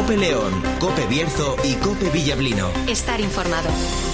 COPE León, COPE Bierzo y COPE Villablino. Estar informado.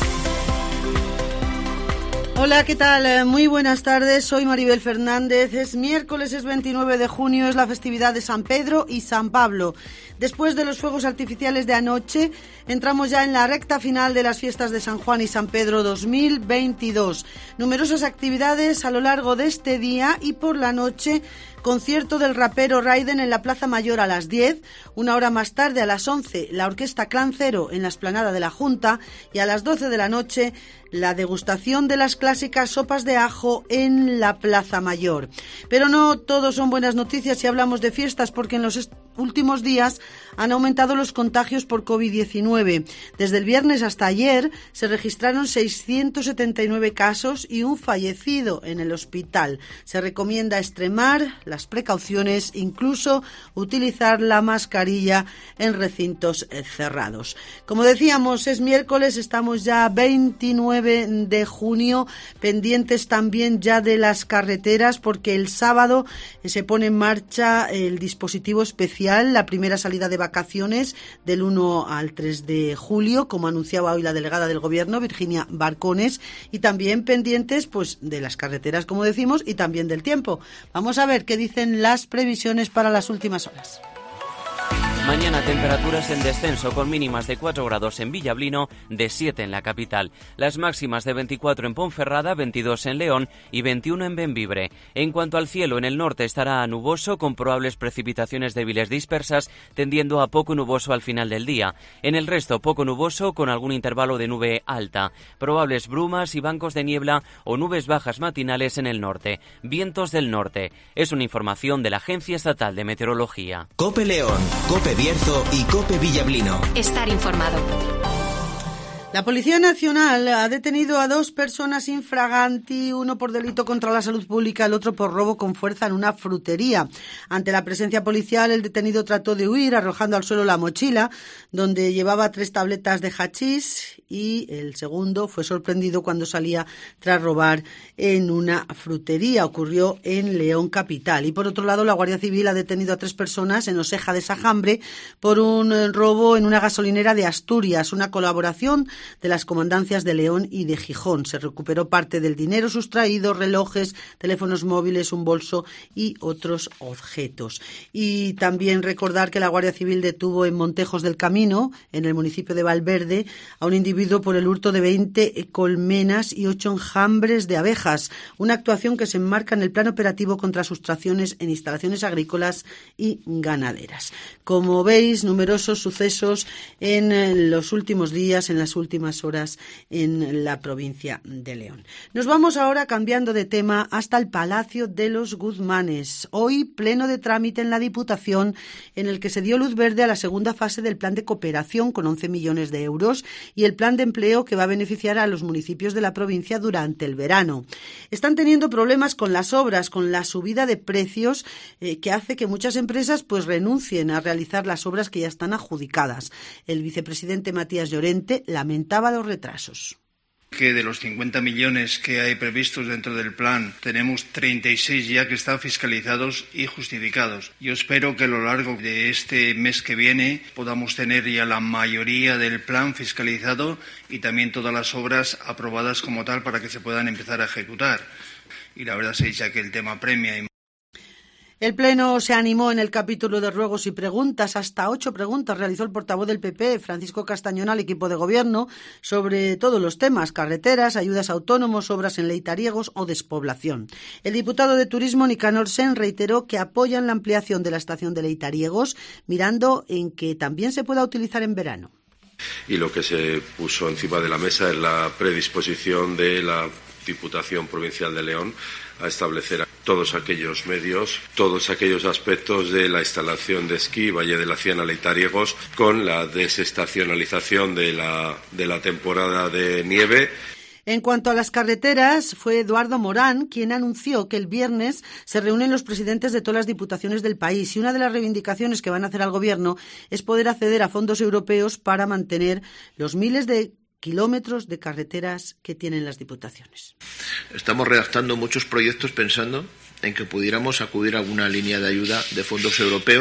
Hola, ¿qué tal? Muy buenas tardes, soy Maribel Fernández. Es miércoles, es 29 de junio, es la festividad de San Pedro y San Pablo. Después de los fuegos artificiales de anoche, entramos ya en la recta final de las fiestas de San Juan y San Pedro 2022. Numerosas actividades a lo largo de este día y por la noche, concierto del rapero Raiden en la Plaza Mayor a las 10, una hora más tarde a las 11 la Orquesta Clan Cero en la explanada de la Junta y a las 12 de la noche la degustación de las clásicas sopas de ajo en la Plaza Mayor. Pero no todo son buenas noticias si hablamos de fiestas, porque en los últimos días han aumentado los contagios por COVID-19. Desde el viernes hasta ayer se registraron 679 casos y un fallecido en el hospital. Se recomienda extremar las precauciones, incluso utilizar la mascarilla en recintos cerrados. Como decíamos, es miércoles, estamos ya 29 de junio, pendientes también ya de las carreteras, porque el sábado se pone en marcha el dispositivo especial, la primera salida de vacaciones del 1 al 3 de julio, como anunciaba hoy la delegada del Gobierno, Virginia Barcones, y también pendientes pues de las carreteras, como decimos, y también del tiempo. Vamos a ver qué dicen las previsiones para las últimas horas. Mañana temperaturas en descenso con mínimas de 4 grados en Villablino, de 7 en la capital. Las máximas de 24 en Ponferrada, 22 en León y 21 en Bembibre. En cuanto al cielo, en el norte estará nuboso con probables precipitaciones débiles dispersas, tendiendo a poco nuboso al final del día. En el resto, poco nuboso con algún intervalo de nube alta. Probables brumas y bancos de niebla o nubes bajas matinales en el norte. Vientos del norte. Es una información de la Agencia Estatal de Meteorología. COPE León, COPE Bierzo y COPE Villablino. Estar informado. La Policía Nacional ha detenido a 2 personas infraganti, uno por delito contra la salud pública, el otro por robo con fuerza en una frutería. Ante la presencia policial, el detenido trató de huir arrojando al suelo la mochila, donde llevaba 3 tabletas de hachís, y el segundo fue sorprendido cuando salía tras robar en una frutería. Ocurrió en León capital. Y por otro lado, la Guardia Civil ha detenido a 3 personas en Oseja de Sajambre por un robo en una gasolinera de Asturias, una colaboración de las comandancias de León y de Gijón. Se recuperó parte del dinero sustraído, relojes, teléfonos móviles, un bolso y otros objetos. Y también recordar que la Guardia Civil detuvo en Montejos del Camino, en el municipio de Valverde, a un individuo por el hurto de 20 colmenas y 8 enjambres de abejas, una actuación que se enmarca en el plan operativo contra sustracciones en instalaciones agrícolas y ganaderas. Como veis, numerosos sucesos en los últimos días, en las últimas horas en la provincia de León. Nos vamos ahora, cambiando de tema, hasta el Palacio de los Guzmanes. Hoy pleno de trámite en la Diputación, en el que se dio luz verde a la segunda fase del plan de cooperación con 11 millones de euros y el plan de empleo que va a beneficiar a los municipios de la provincia durante el verano. Están teniendo problemas con las obras, con la subida de precios que hace que muchas empresas pues renuncien a realizar las obras que ya están adjudicadas. El vicepresidente Matías Llorente lamentaba los retrasos. Que de los 50 millones que hay previstos dentro del plan, tenemos 36 ya que están fiscalizados y justificados. Yo espero que a lo largo de este mes que viene podamos tener ya la mayoría del plan fiscalizado y también todas las obras aprobadas como tal para que se puedan empezar a ejecutar. Y la verdad se dice que el tema premia. El Pleno se animó en el capítulo de ruegos y preguntas. Hasta 8 preguntas realizó el portavoz del PP, Francisco Castañón, al equipo de gobierno sobre todos los temas: carreteras, ayudas a autónomos, obras en Leitariegos o despoblación. El diputado de Turismo, Nicanor Sen, reiteró que apoyan la ampliación de la estación de Leitariegos, mirando en que también se pueda utilizar en verano. Y lo que se puso encima de la mesa es la predisposición de la Diputación Provincial de León a establecer todos aquellos medios, todos aquellos aspectos de la instalación de esquí Valle de la Ciana Leitariegos, con la desestacionalización de la temporada de nieve. En cuanto a las carreteras, fue Eduardo Morán quien anunció que el viernes se reúnen los presidentes de todas las diputaciones del país, y una de las reivindicaciones que van a hacer al gobierno es poder acceder a fondos europeos para mantener los miles de kilómetros de carreteras que tienen las diputaciones. Estamos redactando muchos proyectos pensando en que pudiéramos acudir a alguna línea de ayuda de fondos europeos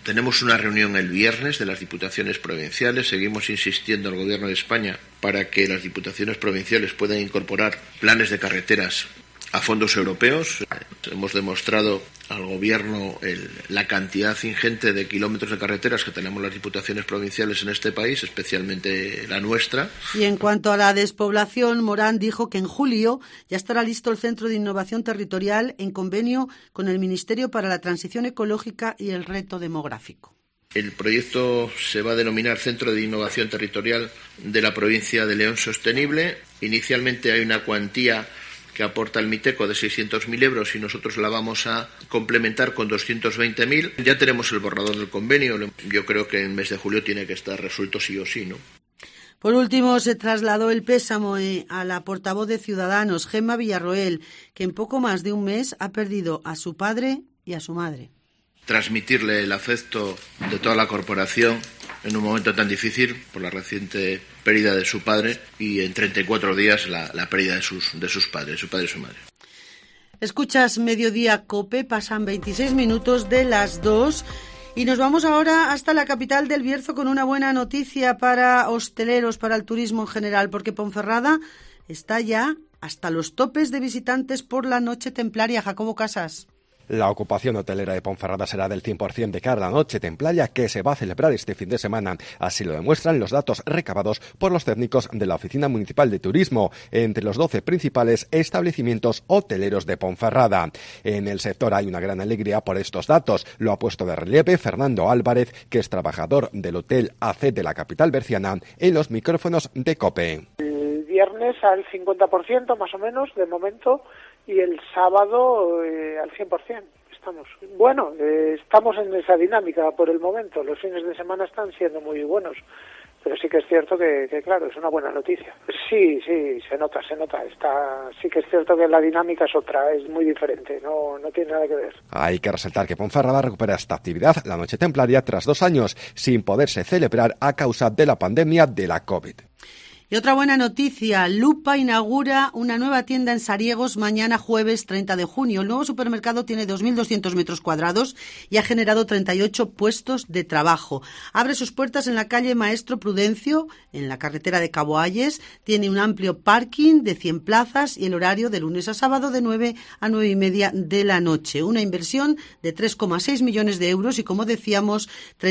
Tenemos una reunión el viernes de las diputaciones provinciales. Seguimos insistiendo al Gobierno de España para que las diputaciones provinciales puedan incorporar planes de carreteras a fondos europeos. Hemos demostrado al Gobierno la cantidad ingente de kilómetros de carreteras que tenemos las diputaciones provinciales en este país, especialmente la nuestra. Y en cuanto a la despoblación, Morán dijo que en julio ya estará listo el Centro de Innovación Territorial en convenio con el Ministerio para la Transición Ecológica y el Reto Demográfico. El proyecto se va a denominar Centro de Innovación Territorial de la Provincia de León Sostenible. Inicialmente hay una cuantía que aporta el Miteco de 600.000 euros y nosotros la vamos a complementar con 220.000. Ya tenemos el borrador del convenio. Yo creo que en el mes de julio tiene que estar resuelto sí o sí, ¿no? Por último, se trasladó el pésame a la portavoz de Ciudadanos, Gemma Villarroel, que en poco más de un mes ha perdido a su padre y a su madre. Transmitirle el afecto de toda la corporación en un momento tan difícil por la reciente pérdida de su padre y en 34 días la pérdida de sus padres, su padre y su madre. Escuchas Mediodía COPE, pasan 26 minutos de las 2 y nos vamos ahora hasta la capital del Bierzo con una buena noticia para hosteleros, para el turismo en general, porque Ponferrada está ya hasta los topes de visitantes por la noche templaria. Jacobo Casas. La ocupación hotelera de Ponferrada será del 100% de cara a la noche templaria que se va a celebrar este fin de semana. Así lo demuestran los datos recabados por los técnicos de la Oficina Municipal de Turismo entre los 12 principales establecimientos hoteleros de Ponferrada. En el sector hay una gran alegría por estos datos. Lo ha puesto de relieve Fernando Álvarez, que es trabajador del Hotel AC de la capital berciana, en los micrófonos de COPE. El viernes al 50% más o menos de momento y el sábado al 100%. Estamos en esa dinámica por el momento. Los fines de semana están siendo muy buenos, pero sí que es cierto que claro, es una buena noticia. Sí, se nota. Sí que es cierto que la dinámica es otra, es muy diferente, no tiene nada que ver. Hay que resaltar que Ponferrada recupera esta actividad, la noche templaria, tras 2 años sin poderse celebrar a causa de la pandemia de la COVID. Y otra buena noticia, Lupa inaugura una nueva tienda en Sariegos mañana jueves 30 de junio. El nuevo supermercado tiene 2.200 metros cuadrados y ha generado 38 puestos de trabajo. Abre sus puertas en la calle Maestro Prudencio, en la carretera de Cabo Ayes. Tiene un amplio parking de 100 plazas y el horario de lunes a sábado de 9 a 9:30 de la noche. Una inversión de 3,6 millones de euros y, como decíamos,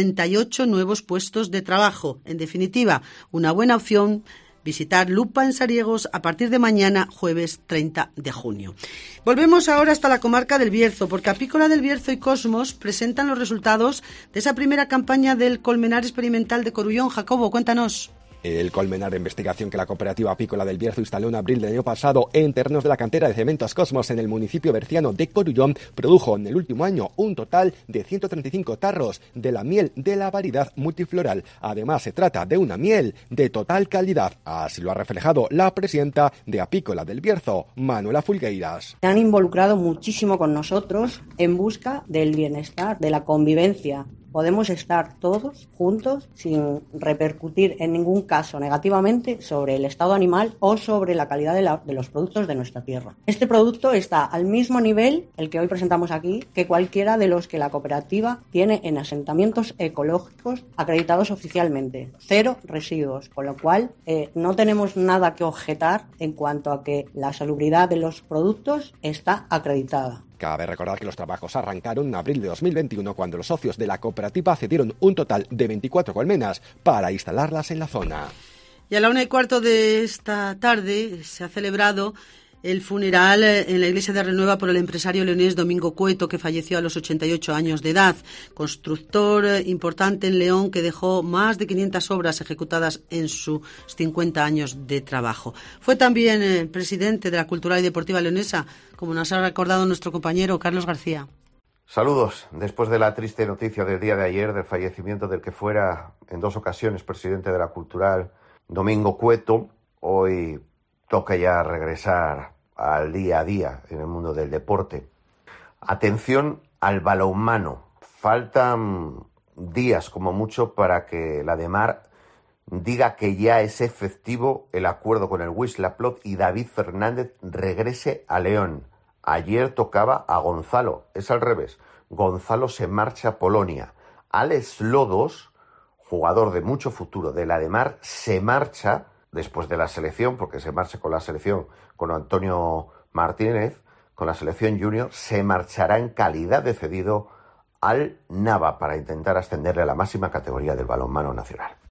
38 nuevos puestos de trabajo. En definitiva, una buena opción. Visitar Lupa en Sariegos a partir de mañana, jueves 30 de junio. Volvemos ahora hasta la comarca del Bierzo, porque Apícola del Bierzo y Cosmos presentan los resultados de esa primera campaña del Colmenar Experimental de Corullón. Jacobo, cuéntanos. El colmenar de investigación que la cooperativa apícola del Bierzo instaló en abril del año pasado en terrenos de la cantera de Cementos Cosmos en el municipio berciano de Corullón produjo en el último año un total de 135 tarros de la miel de la variedad multifloral. Además, se trata de una miel de total calidad. Así lo ha reflejado la presidenta de Apícola del Bierzo, Manuela Fulgueiras. Se han involucrado muchísimo con nosotros en busca del bienestar, de la convivencia. Podemos estar todos juntos sin repercutir en ningún caso negativamente sobre el estado animal o sobre la calidad de los productos de nuestra tierra. Este producto está al mismo nivel, el que hoy presentamos aquí, que cualquiera de los que la cooperativa tiene en asentamientos ecológicos acreditados oficialmente. 0 residuos, con lo cual no tenemos nada que objetar en cuanto a que la salubridad de los productos está acreditada. Cabe recordar que los trabajos arrancaron en abril de 2021 cuando los socios de la cooperativa cedieron un total de 24 colmenas para instalarlas en la zona. Y a la 1:15 de esta tarde se ha celebrado el funeral en la iglesia de Renueva por el empresario leonés Domingo Cueto, que falleció a los 88 años de edad. Constructor importante en León que dejó más de 500 obras ejecutadas en sus 50 años de trabajo. Fue también presidente de la Cultural y Deportiva Leonesa, como nos ha recordado nuestro compañero Carlos García. Saludos. Después de la triste noticia del día de ayer del fallecimiento del que fuera en 2 ocasiones presidente de la Cultural, Domingo Cueto, hoy toca ya regresar al día a día en el mundo del deporte. Atención al balonmano. Faltan días como mucho para que la DEMAR diga que ya es efectivo el acuerdo con el Wisla Plot y David Fernández regrese a León. Ayer tocaba a Gonzalo, es al revés. Gonzalo se marcha a Polonia. Alex Lodos, jugador de mucho futuro del Ademar, se marcha después de la selección, porque se marcha con la selección con Antonio Martínez, con la selección junior, se marchará en calidad de cedido al Nava para intentar ascenderle a la máxima categoría del balonmano nacional.